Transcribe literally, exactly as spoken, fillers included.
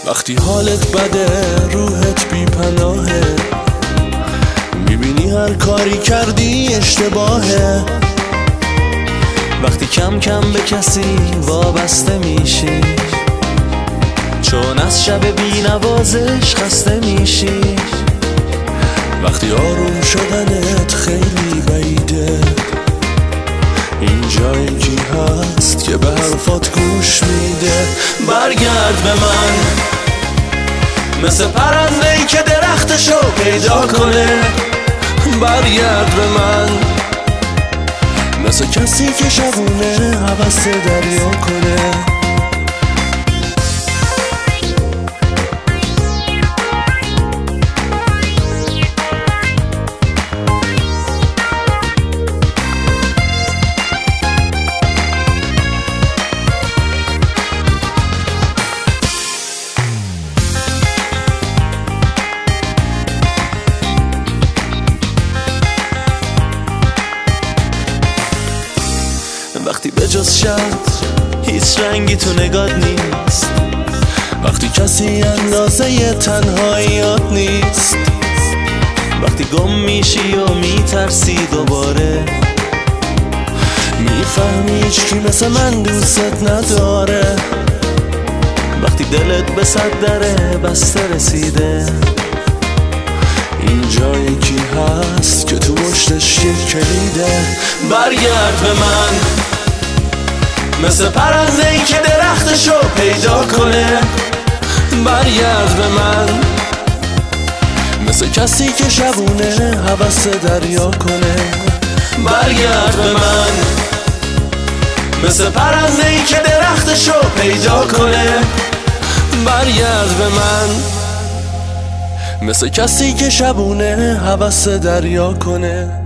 وقتی حالت بده روحت بی پناهه، میبینی هر کاری کردی اشتباهه. وقتی کم کم به کسی وابسته میشی، چون از شب بی نوازش خسته میشی. وقتی آروم شدنت خیلی بعیده، این جایی کی هست که به حرفات گوش میده. برگرد به من مثل پرنده‌ای که درختشو پیدا کنه. برگرد به من مثل کسی که شبونه هوس دریا کنه. وقتی به جز شب هیچ رنگی تو نگات نیست، وقتی کسی اندازه تنهاییات نیست، وقتی گم میشی و میترسی دوباره، میفهمی هیچکی مثل من دوست نداره. وقتی دلت به صد دره بسته رسیده، این جایی کی هست که تو مشتش یک کلیده. برگرد به من مثل پرنده‌ای که درختشو پیدا کنه. برگرد به من مثل کسی که شبونه هوس دریا کنه. برگرد به من مثل پرنده‌ای که درختشو پیدا کنه. برگرد به من مثل کسی که شبونه هوس دریا کنه.